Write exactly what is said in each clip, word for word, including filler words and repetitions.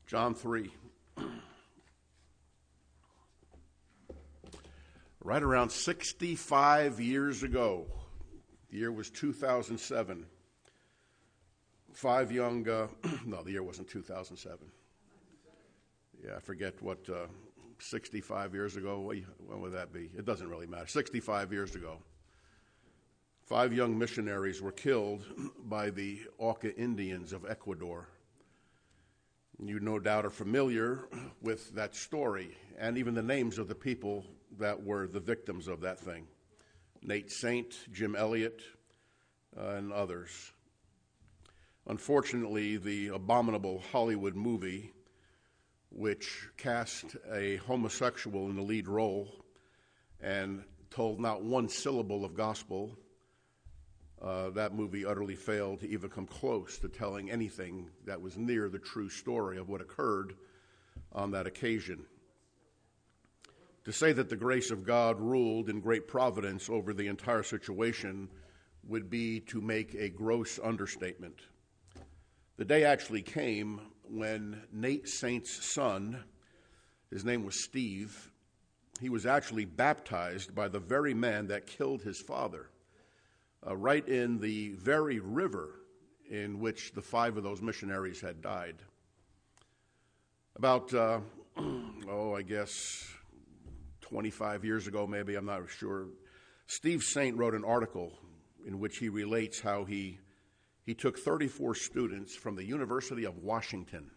John three. Right around sixty-five years ago, the year was two thousand seven, five young, uh, no, the year wasn't two thousand seven. Yeah, I forget what, uh, sixty-five years ago, when would that be? It doesn't really matter. sixty-five years ago, five young missionaries were killed by the Auca Indians of Ecuador. You no doubt are familiar with that story and even the names of the people that were the victims of that thing. Nate Saint, Jim Elliott, uh, and others. Unfortunately, the abominable Hollywood movie, which cast a homosexual in the lead role and told not one syllable of gospel, Uh, that movie utterly failed to even come close to telling anything that was near the true story of what occurred on that occasion. To say that the grace of God ruled in great providence over the entire situation would be to make a gross understatement. The day actually came when Nate Saint's son, his name was Steve, he was actually baptized by the very man that killed his father. Uh, right in the very river in which the five of those missionaries had died. About, uh, oh, I guess twenty-five years ago, maybe, I'm not sure, Steve Saint wrote an article in which he relates how he, he took thirty-four students from the University of Washington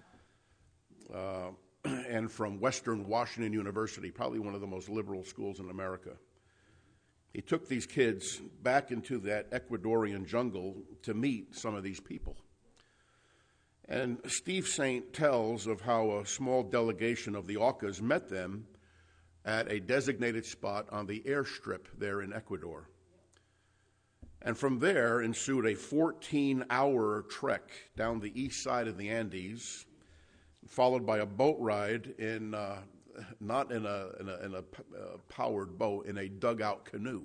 uh, and from Western Washington University, probably one of the most liberal schools in America. He took these kids back into that Ecuadorian jungle to meet some of these people. And Steve Saint tells of how a small delegation of the Aucas met them at a designated spot on the airstrip there in Ecuador. And from there ensued a fourteen-hour trek down the east side of the Andes, followed by a boat ride in uh, not in a, in a, in a uh, powered boat, in a dugout canoe.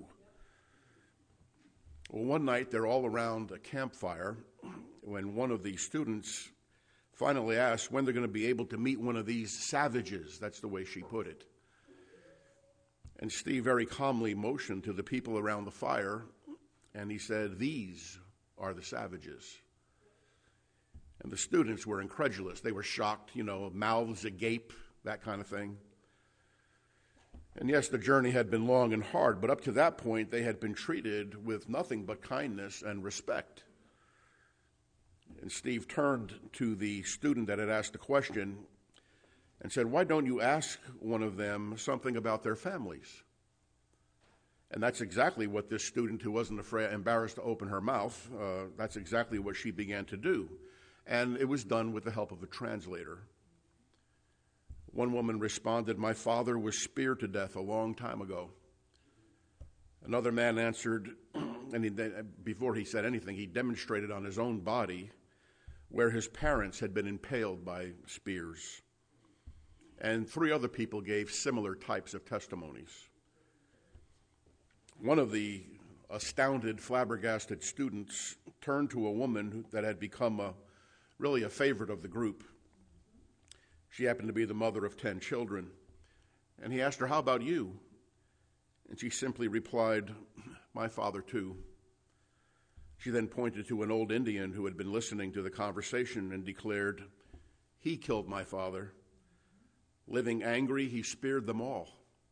Well, one night they're all around a campfire when one of the students finally asked when they're going to be able to meet one of these savages. That's the way she put it. And Steve very calmly motioned to the people around the fire, and he said, "These are the savages." And the students were incredulous. They were shocked, you know, mouths agape, that kind of thing. And yes, the journey had been long and hard, but up to that point, they had been treated with nothing but kindness and respect. And Steve turned to the student that had asked the question and said, "Why don't you ask one of them something about their families?" And that's exactly what this student, who wasn't afraid, embarrassed to open her mouth, uh, that's exactly what she began to do. And it was done with the help of a translator. One woman responded, "My father was speared to death a long time ago." Another man answered, and he, before he said anything, he demonstrated on his own body where his parents had been impaled by spears. And three other people gave similar types of testimonies. One of the astounded, flabbergasted students turned to a woman that had become a, really a favorite of the group. She happened to be the mother of ten children. And he asked her, "How about you?" And she simply replied, "My father too." She then pointed to an old Indian who had been listening to the conversation and declared, "He killed my father. Living angry, he speared them all."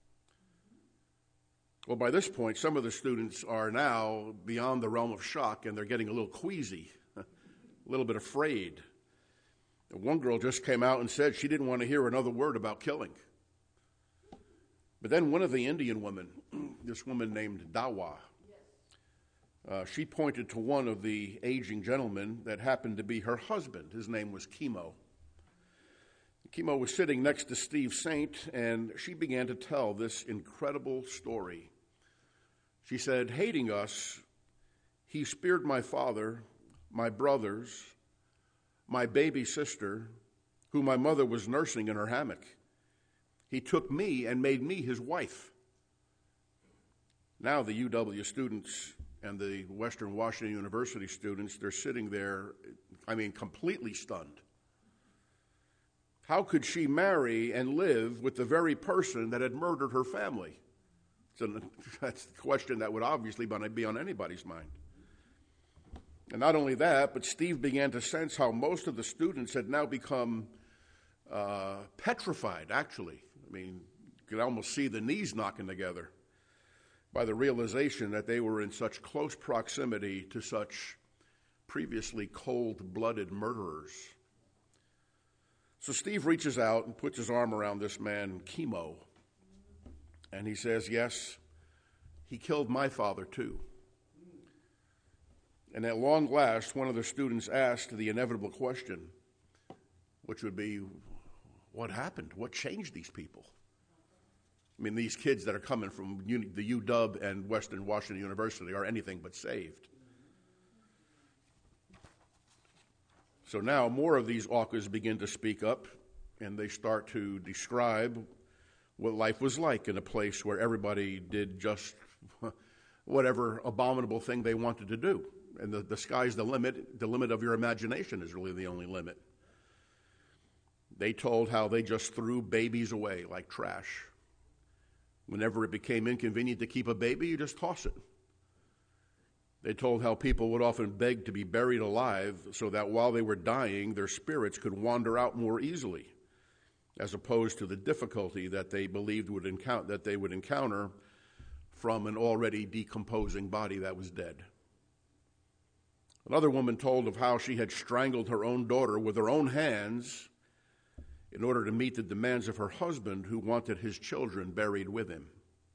Well, by this point, some of the students are now beyond the realm of shock, and they're getting a little queasy, a little bit afraid. One girl just came out and said she didn't want to hear another word about killing. But then one of the Indian women, this woman named Dawa, uh, she pointed to one of the aging gentlemen that happened to be her husband. His name was Chemo. Chemo was sitting next to Steve Saint, and she began to tell this incredible story. She said, "Hating us, he speared my father, my brothers, my baby sister, who my mother was nursing in her hammock. He took me and made me his wife." Now the U W students and the Western Washington University students, they're sitting there, I mean, completely stunned. How could she marry and live with the very person that had murdered her family? So that's the question that would obviously be on anybody's mind. And not only that, but Steve began to sense how most of the students had now become uh, petrified, actually. I mean, you could almost see the knees knocking together by the realization that they were in such close proximity to such previously cold-blooded murderers. So Steve reaches out and puts his arm around this man, Chemo, and he says, yes, he killed my father too. And at long last, one of the students asked the inevitable question, which would be, what happened? What changed these people? I mean, these kids that are coming from the U W and Western Washington University are anything but saved. So now more of these Aucas begin to speak up, and they start to describe what life was like in a place where everybody did just whatever abominable thing they wanted to do. And the, the sky's the limit. The limit of your imagination is really the only limit. They told how they just threw babies away like trash. Whenever it became inconvenient to keep a baby, you just toss it. They told how people would often beg to be buried alive so that while they were dying, their spirits could wander out more easily, as opposed to the difficulty that they believed would encounter, that they would encounter from an already decomposing body that was dead. Another woman told of how she had strangled her own daughter with her own hands in order to meet the demands of her husband, who wanted his children buried with him.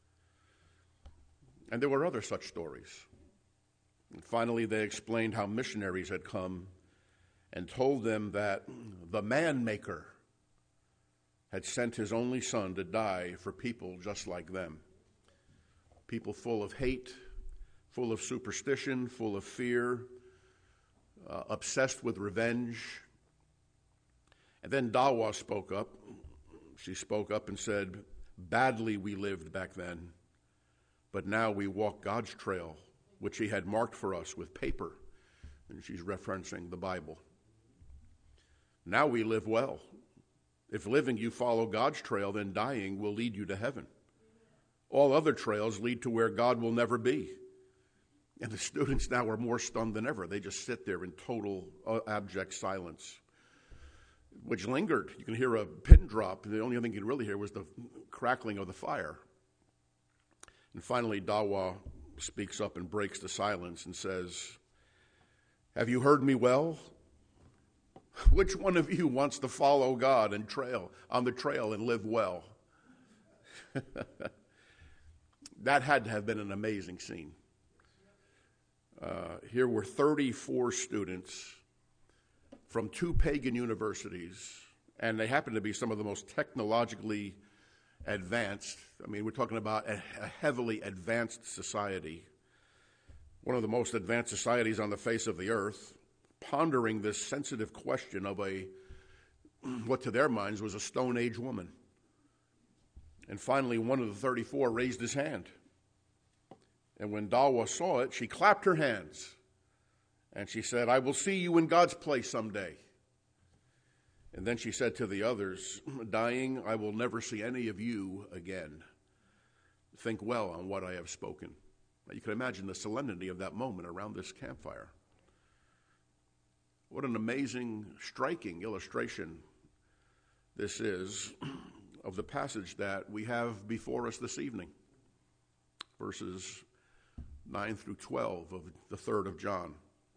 And there were other such stories. And finally, they explained how missionaries had come and told them that the man-maker had sent his only son to die for people just like them. People full of hate, full of superstition, full of fear, uh, obsessed with revenge. And then Dawa spoke up. She spoke up and said, badly we lived back then, but now we walk God's trail, which he had marked for us with paper. And she's referencing the Bible. Now we live well. If living you follow God's trail, then dying will lead you to heaven. All other trails lead to where God will never be. And the students now are more stunned than ever. They just sit there in total uh, abject silence, which lingered. You can hear a pin drop. The only thing you could really hear was the crackling of the fire. And finally, Dawa speaks up and breaks the silence and says, have you heard me well? Which one of you wants to follow God and trail on the trail and live well? That had to have been an amazing scene. Uh, here were thirty-four students from two pagan universities, and they happen to be some of the most technologically advanced. I mean, we're talking about a, a heavily advanced society, one of the most advanced societies on the face of the earth, pondering this sensitive question of a, what to their minds was a Stone Age woman. And finally, one of the thirty-four raised his hand. And when Dawa saw it, she clapped her hands. And she said, I will see you in God's place someday. And then she said to the others, dying, I will never see any of you again. Think well on what I have spoken. Now, you can imagine the solemnity of that moment around this campfire. What an amazing, striking illustration this is of the passage that we have before us this evening. Verses nine through twelve of the third of John.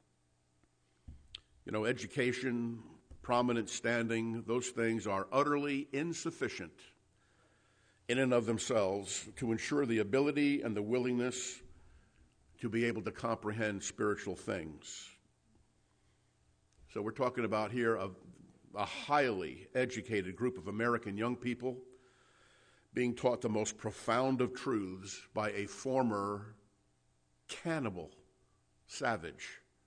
You know, education, prominent standing, those things are utterly insufficient in and of themselves to ensure the ability and the willingness to be able to comprehend spiritual things. So we're talking about here a, a highly educated group of American young people being taught the most profound of truths by a former cannibal savage.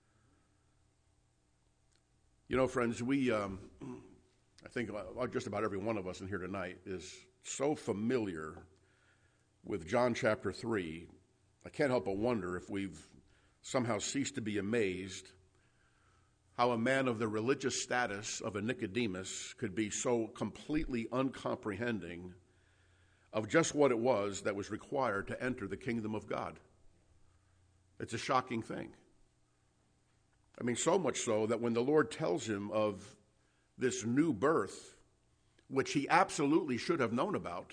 You know, friends, we, um, I think just about every one of us in here tonight is so familiar with John chapter three. I can't help but wonder if we've somehow ceased to be amazed how a man of the religious status of a Nicodemus could be so completely uncomprehending of just what it was that was required to enter the kingdom of God. It's a shocking thing. I mean, so much so that when the Lord tells him of this new birth, which he absolutely should have known about,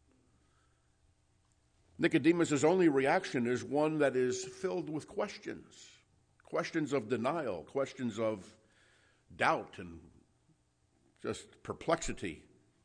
Nicodemus' only reaction is one that is filled with questions. Questions of denial, questions of doubt and just perplexity.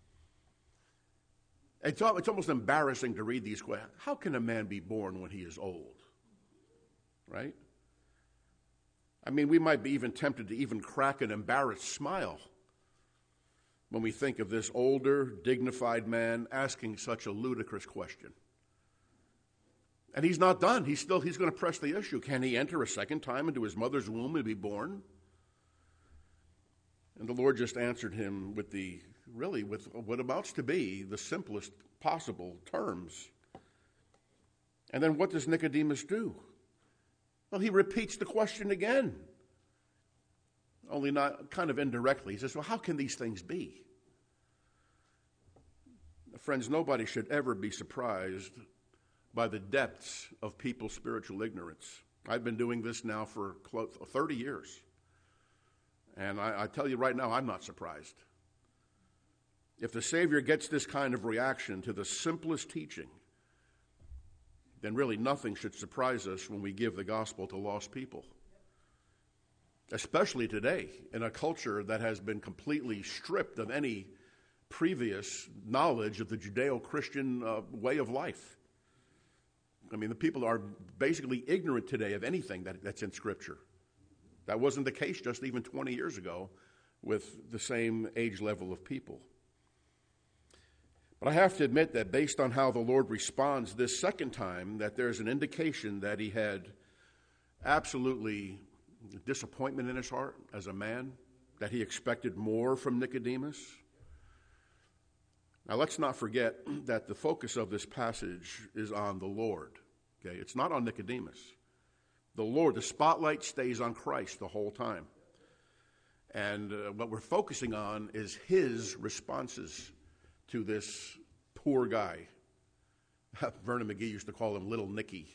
It's, it's almost embarrassing to read these questions. How can a man be born when he is old? Right? I mean, we might be even tempted to even crack an embarrassed smile when we think of this older, dignified man asking such a ludicrous question. And he's not done. He's still, he's going to press the issue. Can he enter a second time into his mother's womb and be born? And the Lord just answered him with the, really, with what amounts to be the simplest possible terms. And then what does Nicodemus do? Well, he repeats the question again. Only not kind of indirectly. He says, well, how can these things be? Friends, nobody should ever be surprised by the depths of people's spiritual ignorance. I've been doing this now for thirty years. And I, I tell you right now, I'm not surprised. If the Savior gets this kind of reaction to the simplest teaching, then really nothing should surprise us when we give the gospel to lost people. Especially today, in a culture that has been completely stripped of any previous knowledge of the Judeo-Christian uh, way of life. I mean, the people are basically ignorant today of anything that, that's in Scripture. That wasn't the case just even twenty years ago with the same age level of people. But I have to admit that based on how the Lord responds this second time, that there's an indication that he had absolutely disappointment in his heart as a man, that he expected more from Nicodemus. Now, let's not forget that the focus of this passage is on the Lord. Okay, it's not on Nicodemus. The Lord, the spotlight stays on Christ the whole time. And uh, what we're focusing on is his responses to this poor guy. Vernon McGee used to call him Little Nicky.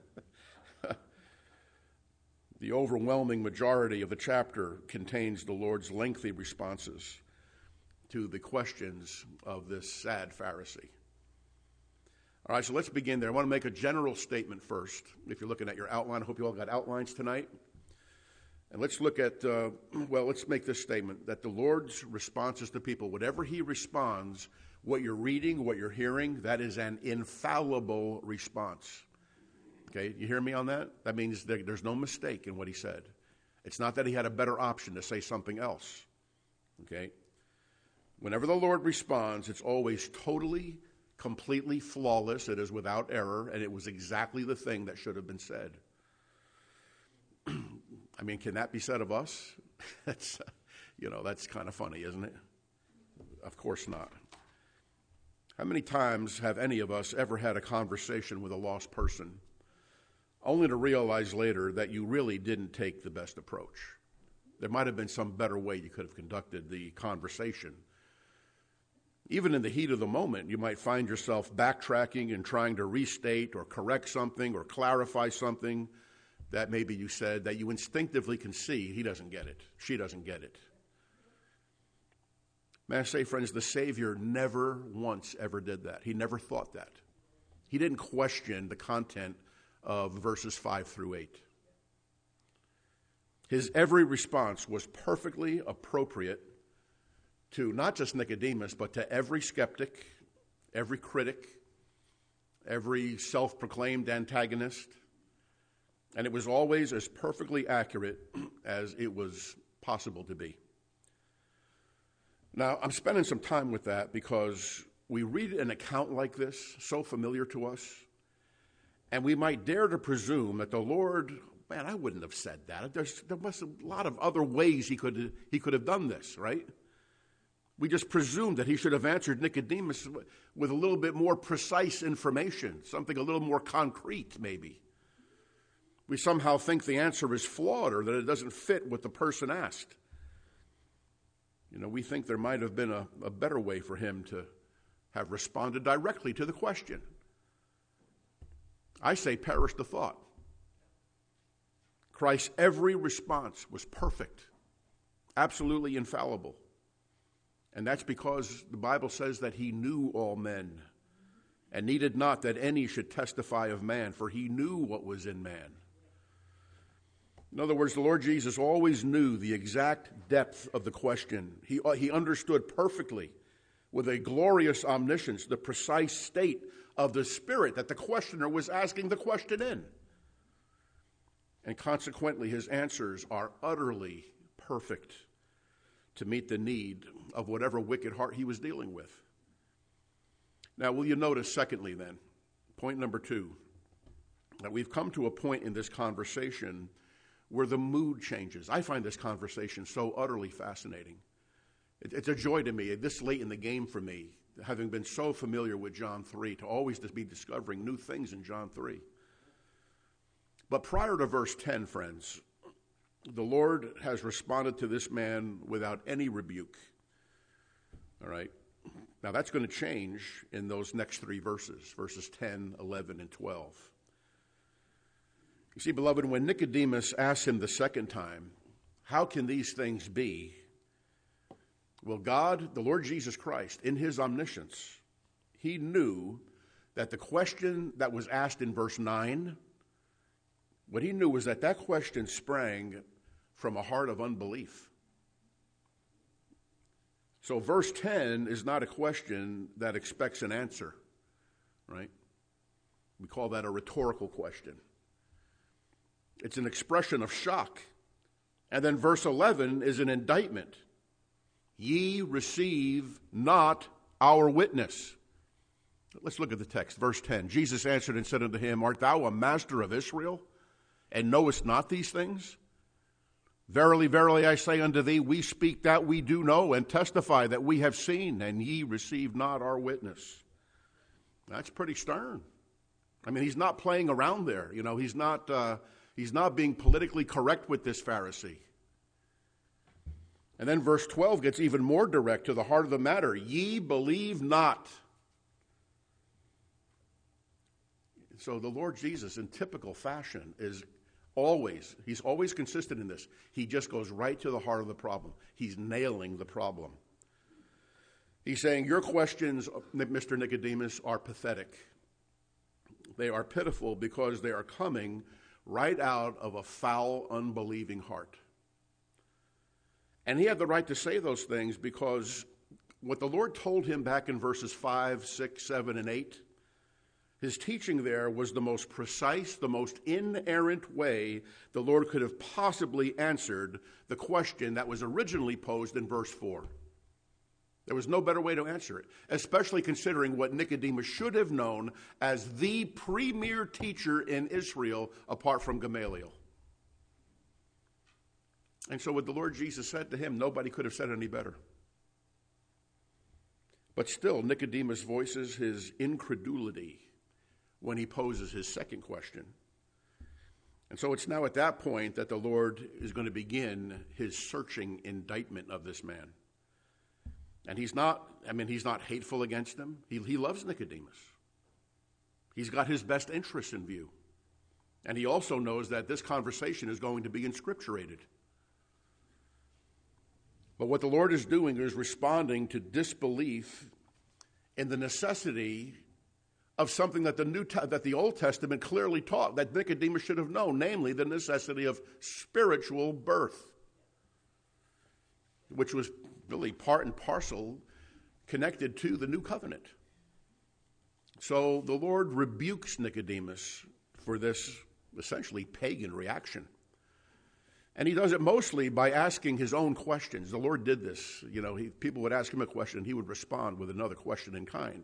The overwhelming majority of the chapter contains the Lord's lengthy responses to the questions of this sad Pharisee. All right, so let's begin there. I want to make a general statement first. If you're looking at your outline, I hope you all got outlines tonight. And let's look at, uh, well, let's make this statement, that the Lord's responses to people, whatever he responds, what you're reading, what you're hearing, that is an infallible response. Okay, you hear me on that? That means there, there's no mistake in what he said. It's not that he had a better option to say something else. Okay? Whenever the Lord responds, it's always totally, completely flawless. It is without error, and it was exactly the thing that should have been said. I mean, can that be said of us? That's, you know, that's kind of funny, isn't it? Of course not. How many times have any of us ever had a conversation with a lost person, only to realize later that you really didn't take the best approach? There might have been some better way you could have conducted the conversation. Even in the heat of the moment, you might find yourself backtracking and trying to restate or correct something or clarify something that maybe you said that you instinctively can see he doesn't get it, she doesn't get it. May I say, friends, the Savior never once ever did that. He never thought that. He didn't question the content of verses five through eight. His every response was perfectly appropriate to not just Nicodemus, but to every skeptic, every critic, every self-proclaimed antagonist. And it was always as perfectly accurate as it was possible to be. Now, I'm spending some time with that because we read an account like this, so familiar to us, and we might dare to presume that the Lord, man, I wouldn't have said that. There's, there must have a lot of other ways he could, he could have done this, right? We just presume that he should have answered Nicodemus with a little bit more precise information, something a little more concrete, maybe. We somehow think the answer is flawed or that it doesn't fit what the person asked. You know, we think there might have been a, a better way for him to have responded directly to the question. I say perish the thought. Christ's every response was perfect, absolutely infallible. And that's because the Bible says that he knew all men and needed not that any should testify of man, for he knew what was in man. In other words, the Lord Jesus always knew the exact depth of the question. He, he understood perfectly, with a glorious omniscience, the precise state of the spirit that the questioner was asking the question in. And consequently, his answers are utterly perfect to meet the need of whatever wicked heart he was dealing with. Now, will you notice, secondly, then, point number two, that we've come to a point in this conversation where the mood changes. I find this conversation so utterly fascinating. It, it's a joy to me, this late in the game for me, having been so familiar with John three, to always just be discovering new things in John three. But prior to verse ten, friends, the Lord has responded to this man without any rebuke. All right? Now, that's going to change in those next three verses, verses ten, eleven, and twelve. You see, beloved, when Nicodemus asked him the second time, how can these things be? Well, God, the Lord Jesus Christ, in his omniscience, he knew that the question that was asked in verse nine, what he knew was that that question sprang from a heart of unbelief. So verse ten is not a question that expects an answer, right? We call that a rhetorical question. It's an expression of shock. And then verse eleven is an indictment. Ye receive not our witness. Let's look at the text. Verse ten. Jesus answered and said unto him, Art thou a master of Israel, and knowest not these things? Verily, verily, I say unto thee, we speak that we do know, and testify that we have seen, and ye receive not our witness. That's pretty stern. I mean, he's not playing around there. You know, he's not, uh, he's not being politically correct with this Pharisee. And then verse twelve gets even more direct to the heart of the matter. Ye believe not. So the Lord Jesus, in typical fashion, is always, he's always consistent in this. He just goes right to the heart of the problem. He's nailing the problem. He's saying, your questions, Mister Nicodemus, are pathetic. They are pitiful because they are coming right out of a foul, unbelieving heart. And he had the right to say those things because what the Lord told him back in verses five, six, seven, and eight, his teaching there was the most precise, the most inerrant way the Lord could have possibly answered the question that was originally posed in verse four. There was no better way to answer it, especially considering what Nicodemus should have known as the premier teacher in Israel apart from Gamaliel. And so what the Lord Jesus said to him, nobody could have said any better. But still, Nicodemus voices his incredulity when he poses his second question. And so it's now at that point that the Lord is going to begin his searching indictment of this man. And he's not, I mean, he's not hateful against him. He, he loves Nicodemus. He's got his best interests in view. And he also knows that this conversation is going to be inscripturated. But what the Lord is doing is responding to disbelief in the necessity of something that the New that the Old Testament clearly taught, that Nicodemus should have known, namely the necessity of spiritual birth, which was really part and parcel connected to the new covenant. So the Lord rebukes Nicodemus for this essentially pagan reaction. And he does it mostly by asking his own questions. The Lord did this. You know, he, people would ask him a question, and he would respond with another question in kind.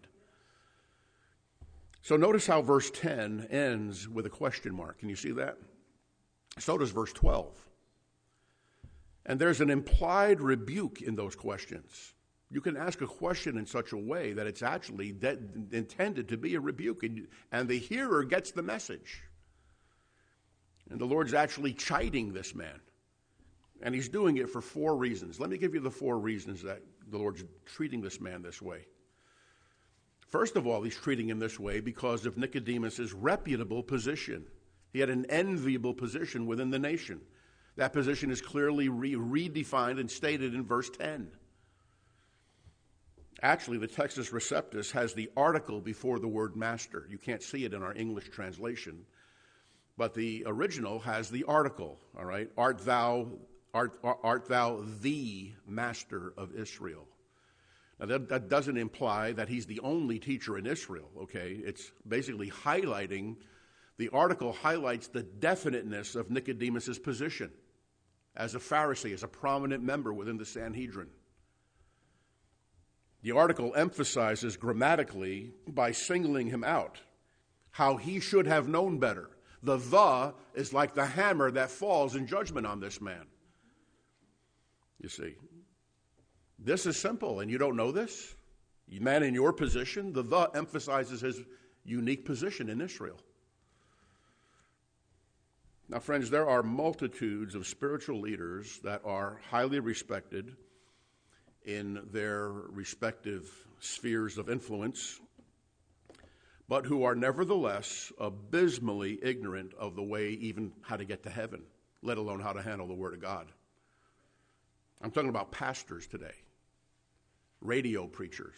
So notice how verse ten ends with a question mark. Can you see that? So does verse twelve. And there's an implied rebuke in those questions. You can ask a question in such a way that it's actually de- intended to be a rebuke, and, and the hearer gets the message. And the Lord's actually chiding this man. And he's doing it for four reasons. Let me give you the four reasons that the Lord's treating this man this way. First of all, he's treating him this way because of Nicodemus' reputable position. He had an enviable position within the nation. That position is clearly re- redefined and stated in verse ten. Actually, the Textus Receptus has the article before the word master. You can't see it in our English translation, but the original has the article, all right? Art thou, art, art thou the master of Israel? Now, that, that doesn't imply that he's the only teacher in Israel, okay? It's basically highlighting, the article highlights the definiteness of Nicodemus' position as a Pharisee, as a prominent member within the Sanhedrin. The article emphasizes grammatically by singling him out how he should have known better. The the is like the hammer that falls in judgment on this man. You see, this is simple, and you don't know this? You man in your position, the the emphasizes his unique position in Israel. Now, friends, there are multitudes of spiritual leaders that are highly respected in their respective spheres of influence, but who are nevertheless abysmally ignorant of the way even how to get to heaven, let alone how to handle the Word of God. I'm talking about pastors today, radio preachers.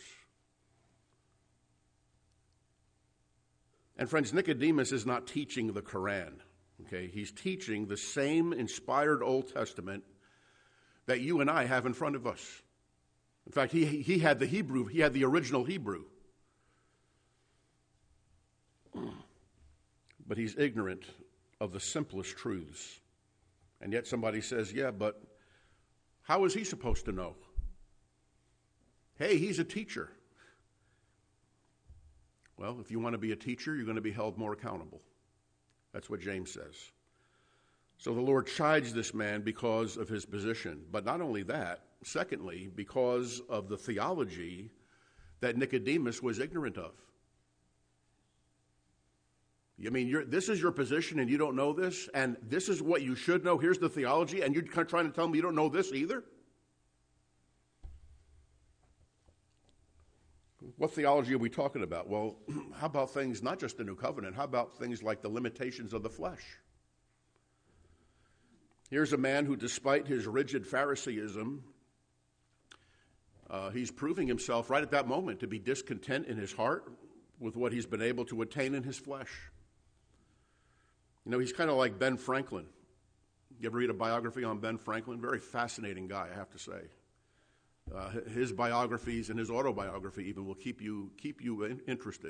And friends, Nicodemus is not teaching the Quran, okay? He's teaching the same inspired Old Testament that you and I have in front of us. In fact, he, he had the Hebrew, he had the original Hebrew. But he's ignorant of the simplest truths. And yet somebody says, yeah, but how is he supposed to know? Hey, he's a teacher. Well, if you want to be a teacher, you're going to be held more accountable. That's what James says. So the Lord chides this man because of his position. But not only that, secondly, because of the theology that Nicodemus was ignorant of. I mean, you're, this is your position and you don't know this, and this is what you should know. Here's the theology, and you're trying to tell me you don't know this either? What theology are we talking about? Well, how about things, not just the New Covenant, how about things like the limitations of the flesh? Here's a man who, despite his rigid Phariseeism, uh, he's proving himself right at that moment to be discontent in his heart with what he's been able to attain in his flesh. You know, he's kind of like Ben Franklin. You ever read a biography on Ben Franklin? Very fascinating guy, I have to say. Uh, his biographies and his autobiography even will keep you keep you in, interested.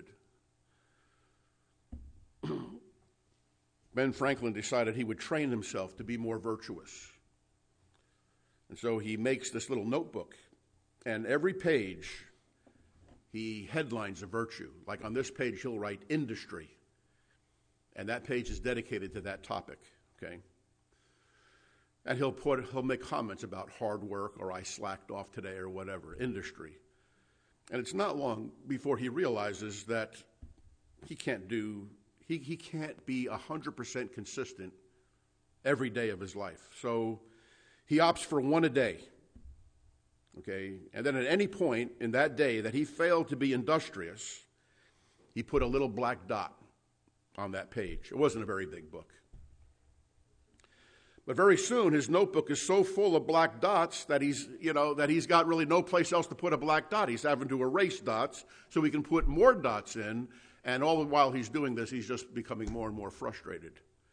Ben Franklin decided he would train himself to be more virtuous. And so he makes this little notebook, and every page he headlines a virtue. Like on this page he'll write industry, and that page is dedicated to that topic, okay? And he'll put he'll make comments about hard work, or I slacked off today, or whatever, industry. And it's not long before he realizes that he can't do he he can't be one hundred percent consistent every day of his life. So he opts for one a day. Okay? And then at any point in that day that he failed to be industrious, he put a little black dot on that page. It wasn't a very big book. But very soon, his notebook is so full of black dots that he's, you know, that he's got really no place else to put a black dot. He's having to erase dots so he can put more dots in, and all the while he's doing this, he's just becoming more and more frustrated.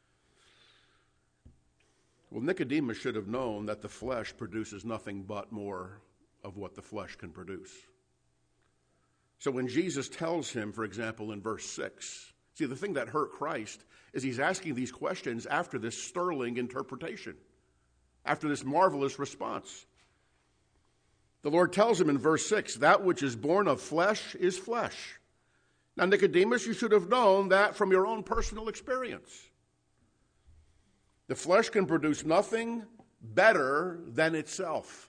Well, Nicodemus should have known that the flesh produces nothing but more of what the flesh can produce. So when Jesus tells him, for example, in verse six, see, the thing that hurt Christ is he's asking these questions after this sterling interpretation, after this marvelous response. The Lord tells him in verse six, that which is born of flesh is flesh. Now, Nicodemus, you should have known that from your own personal experience. The flesh can produce nothing better than itself.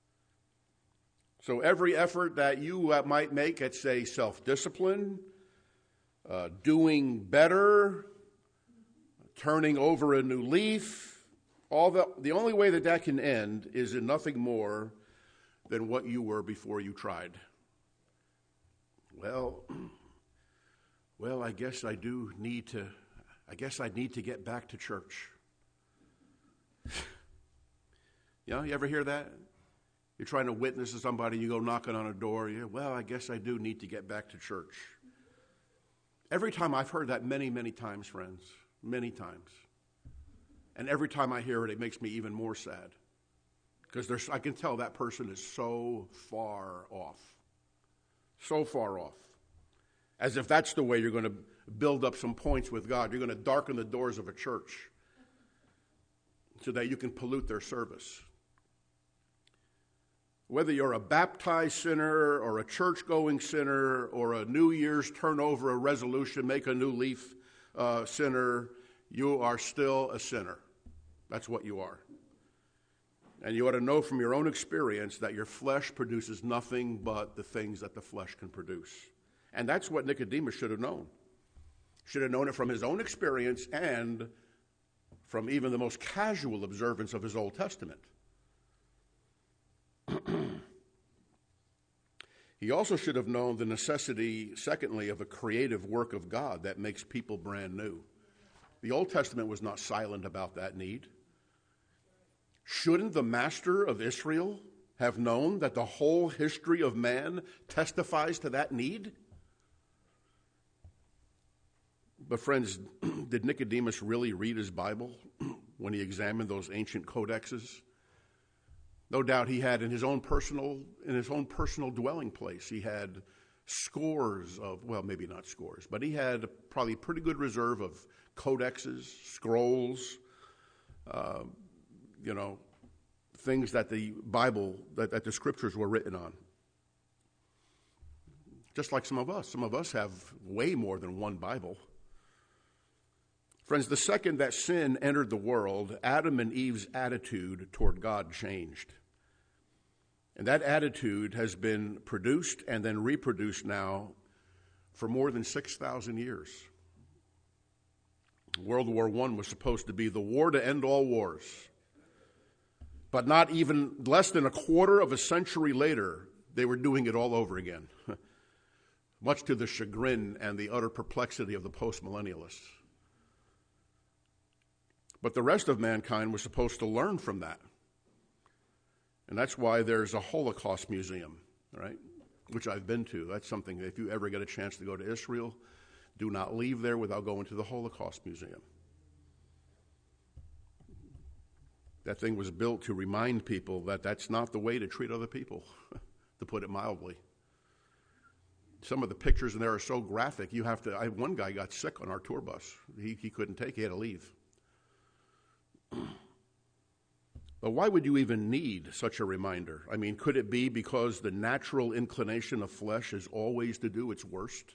So every effort that you uh, might make at, say, self-discipline, Uh, doing better, turning over a new leaf. All the, the only way that that can end is in nothing more than what you were before you tried. Well, well, I guess I do need to, I guess I need to get back to church. You know, you ever hear that? You're trying to witness to somebody, you go knocking on a door, you well, I guess I do need to get back to church. Every time I've heard that many, many times, friends, many times. And every time I hear it, it makes me even more sad. Because there's, I can tell that person is so far off. So far off. As if that's the way you're going to build up some points with God. You're going to darken the doors of a church so that you can pollute their service. Whether you're a baptized sinner or a church-going sinner or a New Year's turn over a resolution, make a new leaf uh, sinner, you are still a sinner. That's what you are. And you ought to know from your own experience that your flesh produces nothing but the things that the flesh can produce. And that's what Nicodemus should have known. Should have known it from his own experience and from even the most casual observance of his Old Testament. He also should have known the necessity, secondly, of a creative work of God that makes people brand new. The Old Testament was not silent about that need. Shouldn't the master of Israel have known that the whole history of man testifies to that need? But friends, did Nicodemus really read his Bible when he examined those ancient codexes? No doubt he had in his own personal, in his own personal dwelling place, he had scores of, well, maybe not scores, but he had probably a pretty good reserve of codexes, scrolls, uh, you know, things that the Bible, that, that the scriptures were written on. Just like some of us. Some of us have way more than one Bible. Friends, the second that sin entered the world, Adam and Eve's attitude toward God changed. And that attitude has been produced and then reproduced now for more than six thousand years. World War One was supposed to be the war to end all wars. But not even less than a quarter of a century later, they were doing it all over again. Much to the chagrin and the utter perplexity of the postmillennialists. But the rest of mankind was supposed to learn from that. And that's why there's a Holocaust museum, right, which I've been to. That's something that if you ever get a chance to go to Israel, do not leave there without going to the Holocaust museum. That thing was built to remind people that that's not the way to treat other people, to put it mildly. Some of the pictures in there are so graphic, you have to, I, one guy got sick on our tour bus. He, he couldn't take it, he had to leave. But why would you even need such a reminder? I mean, could it be because the natural inclination of flesh is always to do its worst?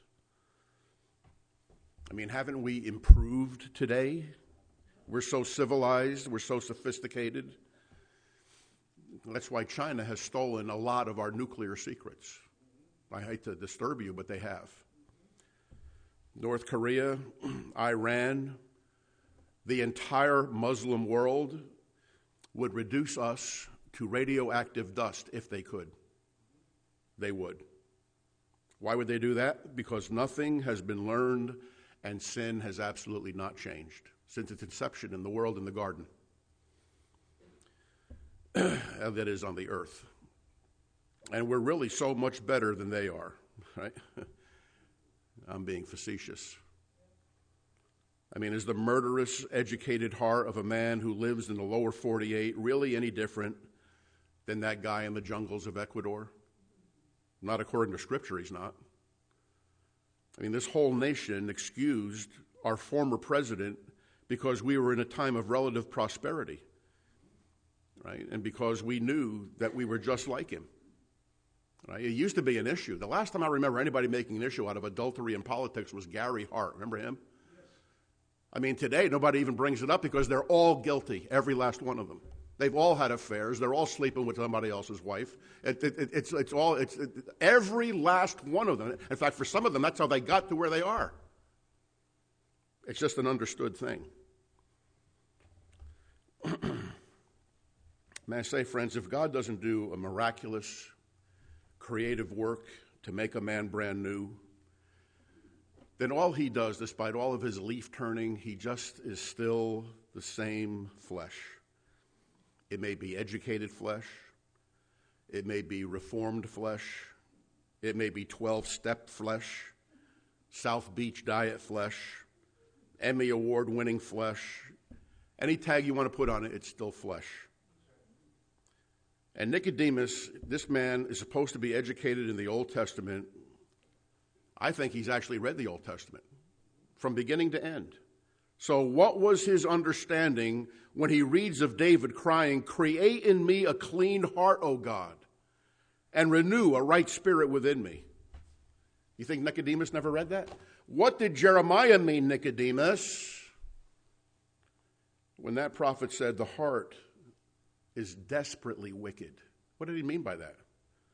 I mean, haven't we improved today? We're so civilized, we're so sophisticated. That's why China has stolen a lot of our nuclear secrets. I hate to disturb you, but they have. North Korea, Iran, the entire Muslim world would reduce us to radioactive dust if they could. They would. Why would they do that? Because nothing has been learned and sin has absolutely not changed since its inception in the world in the garden. That is on the earth. And we're really so much better than they are, right? I'm being facetious. I mean, is the murderous, educated heart of a man who lives in the lower forty-eight really any different than that guy in the jungles of Ecuador? Not according to Scripture, he's not. I mean, this whole nation excused our former president because we were in a time of relative prosperity, right? And because we knew that we were just like him. Right? It used to be an issue. The last time I remember anybody making an issue out of adultery in politics was Gary Hart. Remember him? I mean, today, nobody even brings it up because they're all guilty, every last one of them. They've all had affairs. They're all sleeping with somebody else's wife. It, it, it, it's, it's all, it's, it, every last one of them. In fact, for some of them, that's how they got to where they are. It's just an understood thing. May I say, friends, if God doesn't do a miraculous, creative work to make a man brand new, then all he does, despite all of his leaf turning, he just is still the same flesh. It may be educated flesh. It may be reformed flesh. It may be twelve-step flesh, South Beach diet flesh, Emmy Award-winning flesh. Any tag you want to put on it, it's still flesh. And Nicodemus, this man is supposed to be educated in the Old Testament. I think he's actually read the Old Testament from beginning to end. So what was his understanding when he reads of David crying, "Create in me a clean heart, O God, and renew a right spirit within me"? You think Nicodemus never read that? What did Jeremiah mean, Nicodemus, when that prophet said the heart is desperately wicked? What did he mean by that?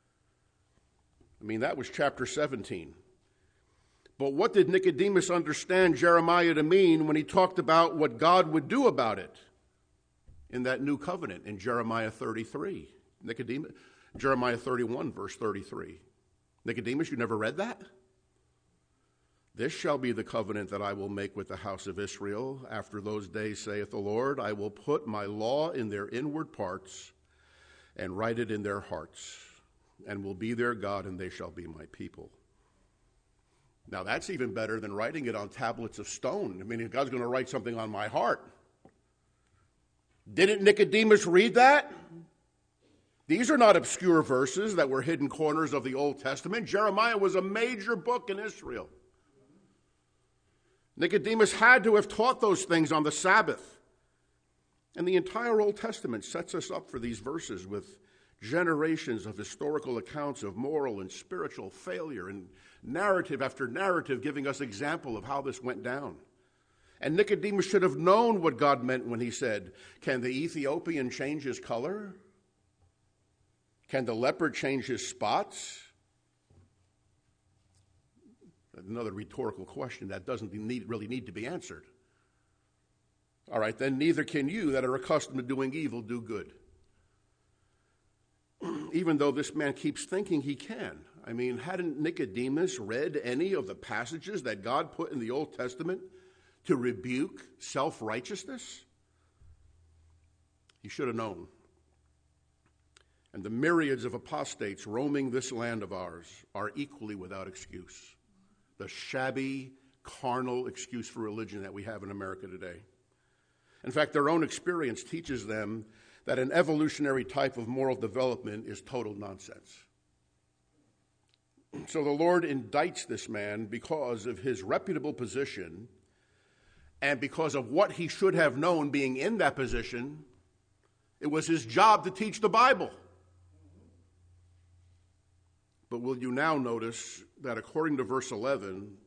I mean, that was chapter seventeen. But what did Nicodemus understand Jeremiah to mean when he talked about what God would do about it in that new covenant in Jeremiah thirty-three? Nicodemus, Jeremiah thirty-one, verse thirty-three. Nicodemus, you never read that? "This shall be the covenant that I will make with the house of Israel. After those days, saith the Lord, I will put my law in their inward parts and write it in their hearts, and will be their God, and they shall be my people." Now, that's even better than writing it on tablets of stone. I mean, if God's going to write something on my heart. Didn't Nicodemus read that? These are not obscure verses that were hidden corners of the Old Testament. Jeremiah was a major book in Israel. Nicodemus had to have taught those things on the Sabbath. And the entire Old Testament sets us up for these verses with generations of historical accounts of moral and spiritual failure and narrative after narrative giving us example of how this went down. And Nicodemus should have known what God meant when he said, "Can the Ethiopian change his color? Can the leopard change his spots?" Another rhetorical question that doesn't need, really need to be answered. All right, then neither can you that are accustomed to doing evil do good. Even though this man keeps thinking he can. I mean, hadn't Nicodemus read any of the passages that God put in the Old Testament to rebuke self-righteousness? He should have known. And the myriads of apostates roaming this land of ours are equally without excuse. The shabby, carnal excuse for religion that we have in America today. In fact, their own experience teaches them that an evolutionary type of moral development is total nonsense. So the Lord indicts this man because of his reputable position and because of what he should have known being in that position. It was his job to teach the Bible. But will you now notice that according to verse eleven,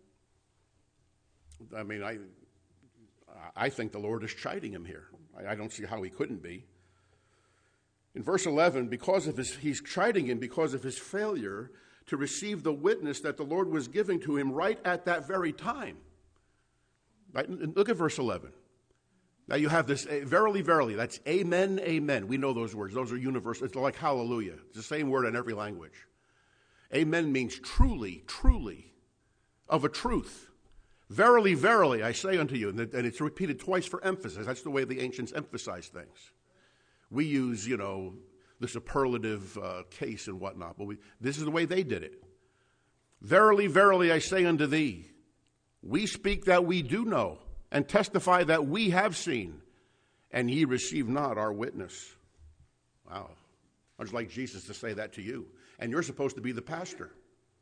I mean, I I think the Lord is chiding him here. I, I don't see how he couldn't be. In verse eleven, because of his, he's chiding him because of his failure to receive the witness that the Lord was giving to him right at that very time. Right? Look at verse eleven. Now you have this, verily, verily, that's amen, amen. We know those words. Those are universal. It's like hallelujah. It's the same word in every language. Amen means truly, truly, of a truth. Verily, verily, I say unto you, and it's repeated twice for emphasis. That's the way the ancients emphasize things. We use, you know, the superlative uh, case and whatnot, but we, this is the way they did it. Verily, verily, I say unto thee, we speak that we do know, and testify that we have seen, and ye receive not our witness. Wow. I'd like Jesus to say that to you. And you're supposed to be the pastor.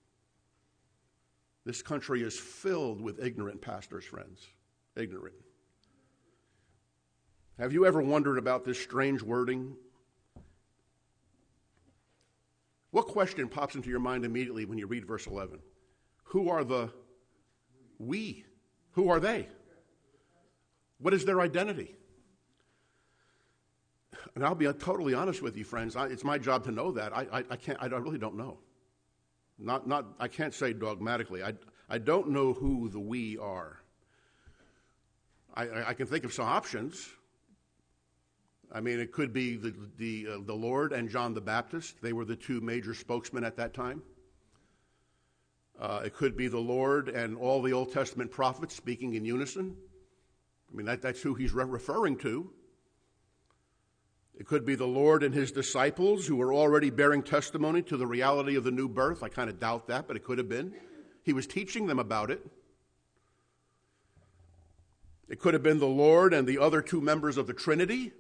This country is filled with ignorant pastors, friends. Ignorant. Have you ever wondered about this strange wording? What question pops into your mind immediately when you read verse eleven? Who are the we? Who are they? What is their identity? And I'll be totally honest with you, friends. I, it's my job to know that. I, I, I can't. I really don't know. Not, not. I can't say dogmatically. I, I don't know who the we are. I, I can think of some options. I mean, it could be the the, uh, the Lord and John the Baptist. They were the two major spokesmen at that time. Uh, it could be the Lord and all the Old Testament prophets speaking in unison. I mean, that, that's who he's re- referring to. It could be the Lord and his disciples who were already bearing testimony to the reality of the new birth. I kind of doubt that, but it could have been. He was teaching them about it. It could have been the Lord and the other two members of the Trinity.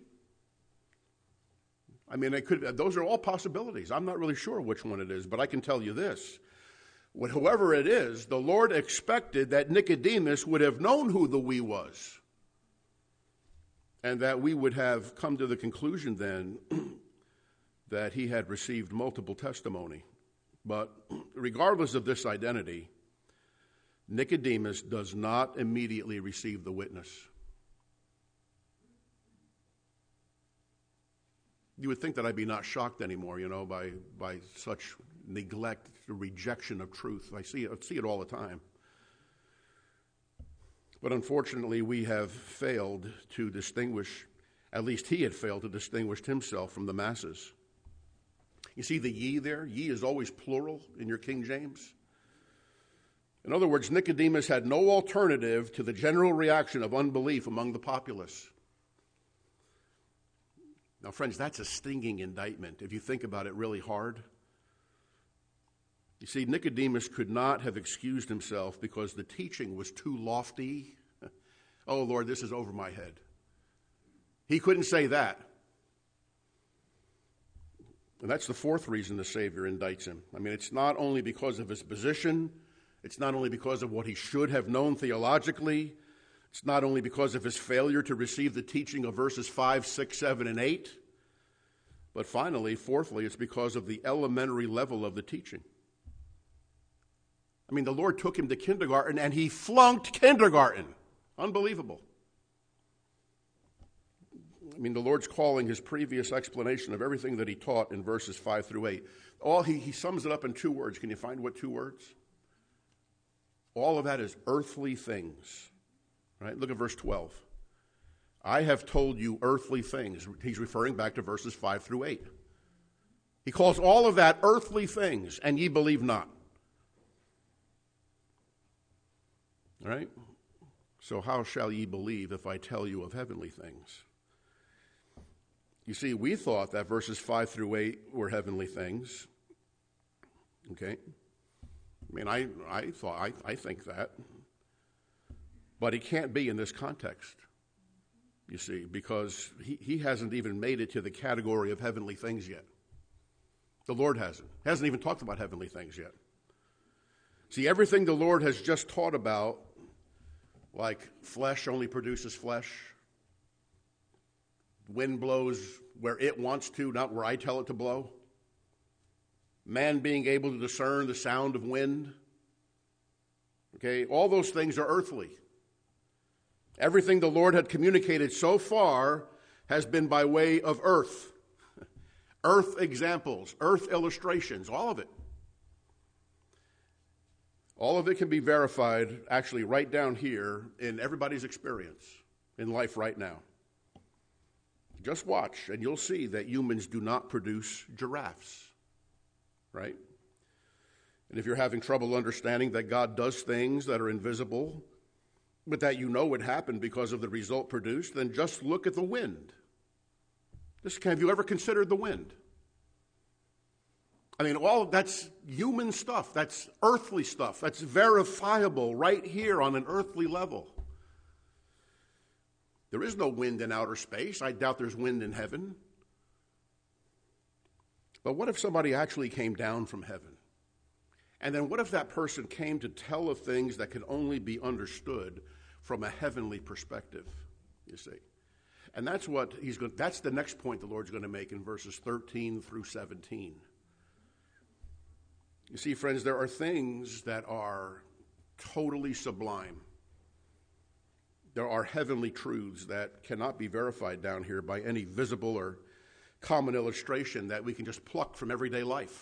I mean, it could. Those are all possibilities. I'm not really sure which one it is, but I can tell you this. Whoever it is, the Lord expected that Nicodemus would have known who the we was, and that we would have come to the conclusion then that he had received multiple testimony. But regardless of this identity, Nicodemus does not immediately receive the witness. You would think that I'd be not shocked anymore, you know, by, by such neglect, rejection of truth. I see, I see it all the time. But unfortunately, we have failed to distinguish, at least he had failed to distinguish himself from the masses. You see the ye there? Ye is always plural in your King James. In other words, Nicodemus had no alternative to the general reaction of unbelief among the populace. Now, friends, that's a stinging indictment if you think about it really hard. You see, Nicodemus could not have excused himself because the teaching was too lofty. Oh, Lord, this is over my head. He couldn't say that. And that's the fourth reason the Savior indicts him. I mean, it's not only because of his position. It's not only because of what he should have known theologically. It's not only because of his failure to receive the teaching of verses five, six, seven, and eight. But finally, fourthly, it's because of the elementary level of the teaching. I mean, the Lord took him to kindergarten, and he flunked kindergarten. Unbelievable. I mean, the Lord's calling his previous explanation of everything that he taught in verses five through eight. All he, he sums it up in two words. Can you find what two words? All of that is earthly things. Right? Look at verse twelve. I have told you earthly things. He's referring back to verses five through eight. He calls all of that earthly things, and ye believe not. All right? So how shall ye believe if I tell you of heavenly things? You see, we thought that verses five through eight were heavenly things. Okay? I mean, I, I thought, I, I think that. But he can't be in this context, you see, because he, he hasn't even made it to the category of heavenly things yet. The Lord hasn't. Hasn't even talked about heavenly things yet. See, everything the Lord has just taught about, like flesh only produces flesh, wind blows where it wants to, not where I tell it to blow, man being able to discern the sound of wind, okay, all those things are earthly. Everything the Lord had communicated so far has been by way of earth. Earth examples, earth illustrations, all of it. All of it can be verified actually right down here in everybody's experience in life right now. Just watch and you'll see that humans do not produce giraffes, right? And if you're having trouble understanding that God does things that are invisible, but that you know would happen because of the result produced, then just look at the wind. Just, have you ever considered the wind? I mean, all that's human stuff. That's earthly stuff. That's verifiable right here on an earthly level. There is no wind in outer space. I doubt there's wind in heaven. But what if somebody actually came down from heaven? And then what if that person came to tell of things that can only be understood from a heavenly perspective, you see? And that's what he's going, that's the next point the Lord's going to make in verses thirteen through seventeen. You see, friends, there are things that are totally sublime. There are heavenly truths that cannot be verified down here by any visible or common illustration that we can just pluck from everyday life.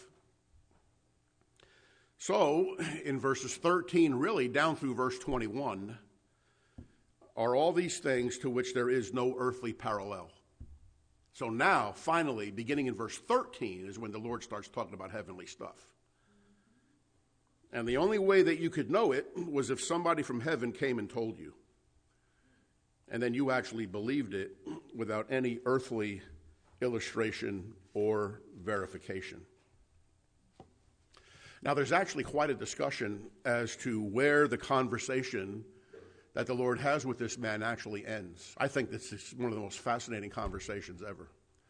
So, in verses thirteen, really, down through verse twenty-one, are all these things to which there is no earthly parallel. So now, finally, beginning in verse thirteen is when the Lord starts talking about heavenly stuff. And the only way that you could know it was if somebody from heaven came and told you. And then you actually believed it without any earthly illustration or verification. Now, there's actually quite a discussion as to where the conversation that the Lord has with this man actually ends. I think this is one of the most fascinating conversations ever.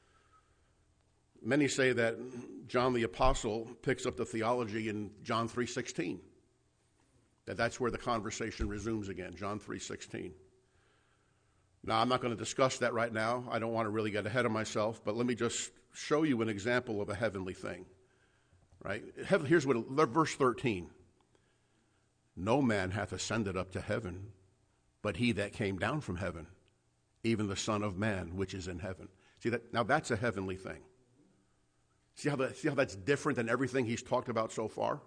Many say that John the Apostle picks up the theology in John three sixteen, that that's where the conversation resumes again, John three sixteen. Now, I'm not going to discuss that right now. I don't want to really get ahead of myself, but let me just show you an example of a heavenly thing. Right? Here's what, verse thirteen. No man hath ascended up to heaven, but he that came down from heaven, even the Son of Man, which is in heaven. See that? Now that's a heavenly thing. See how, that, see how that's different than everything he's talked about so far?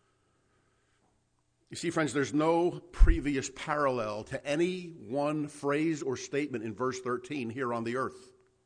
You see, friends, there's no previous parallel to any one phrase or statement in verse thirteen here on the earth.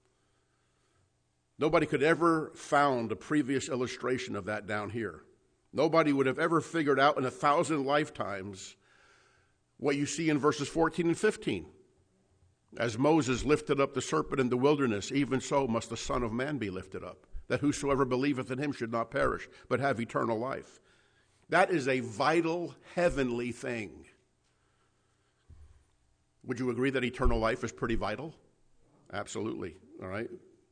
Nobody could ever found a previous illustration of that down here. Nobody would have ever figured out in a thousand lifetimes what you see in verses fourteen and fifteen. As Moses lifted up the serpent in the wilderness, even so must the Son of Man be lifted up, that whosoever believeth in him should not perish, but have eternal life. That is a vital, heavenly thing. Would you agree that eternal life is pretty vital? Absolutely, all right?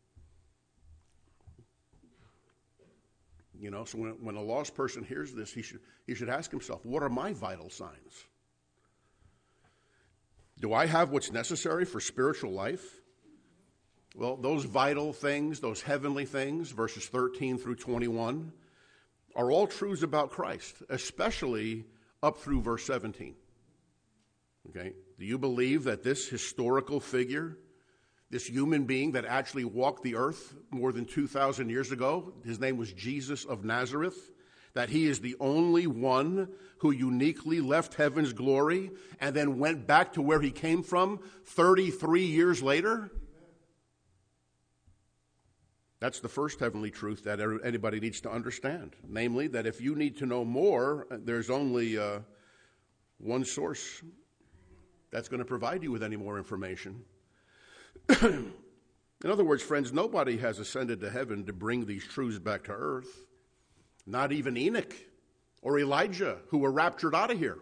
You know, so when, when a lost person hears this, he should, he should ask himself, what are my vital signs? Do I have what's necessary for spiritual life? Well, those vital things, those heavenly things, verses thirteen through twenty-one, are all truths about Christ, especially up through verse seventeen. Okay? Do you believe that this historical figure, this human being that actually walked the earth more than two thousand years ago, his name was Jesus of Nazareth, that he is the only one who uniquely left heaven's glory and then went back to where he came from thirty-three years later? That's the first heavenly truth that anybody needs to understand. Namely, that if you need to know more, there's only uh, one source that's going to provide you with any more information. In other words, friends, nobody has ascended to heaven to bring these truths back to earth. Not even Enoch or Elijah, who were raptured out of here.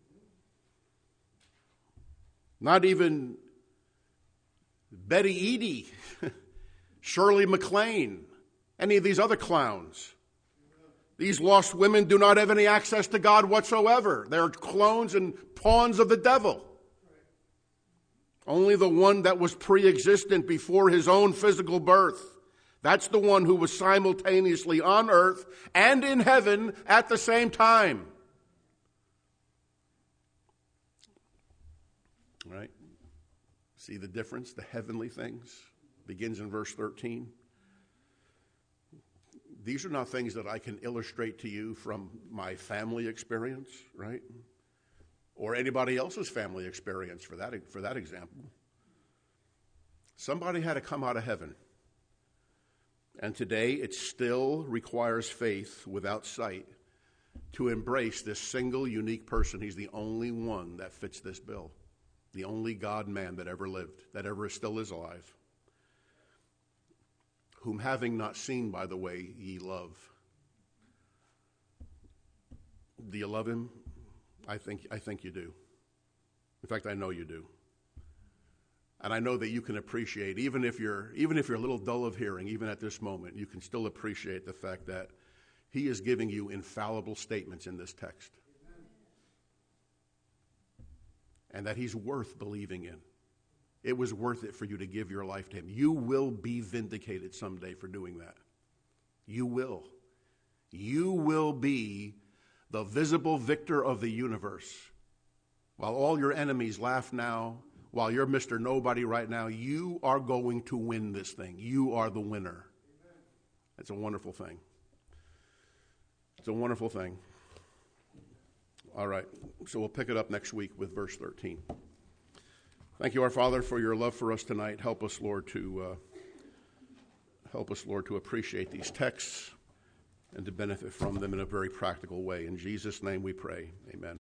Not even Betty Eadie, Shirley MacLaine, any of these other clowns. These lost women do not have any access to God whatsoever. They're clones and pawns of the devil. Only the one that was pre-existent before his own physical birth. That's the one who was simultaneously on earth and in heaven at the same time. Right? See the difference? The heavenly things begins in verse thirteen. These are not things that I can illustrate to you from my family experience, right? Or anybody else's family experience for that, for that example. Somebody had to come out of heaven. And today it still requires faith without sight to embrace this single unique person. He's the only one that fits this bill. The only God-man that ever lived, that ever still is alive. Whom having not seen, by the way, ye love. Do you love him? I think, I think you do. In fact, I know you do. And I know that you can appreciate, even if you're even if you're a little dull of hearing, even at this moment, you can still appreciate the fact that he is giving you infallible statements in this text. And that he's worth believing in. It was worth it for you to give your life to him. You will be vindicated someday for doing that. You will. You will be the visible victor of the universe. While all your enemies laugh now, while you're Mister Nobody right now, you are going to win this thing. You are the winner. It's a wonderful thing. It's a wonderful thing. All right, so we'll pick it up next week with verse thirteen. Thank you, our Father, for your love for us tonight. Help us, Lord, to uh, Help us, Lord, to appreciate these texts and to benefit from them in a very practical way. In Jesus' name we pray. Amen.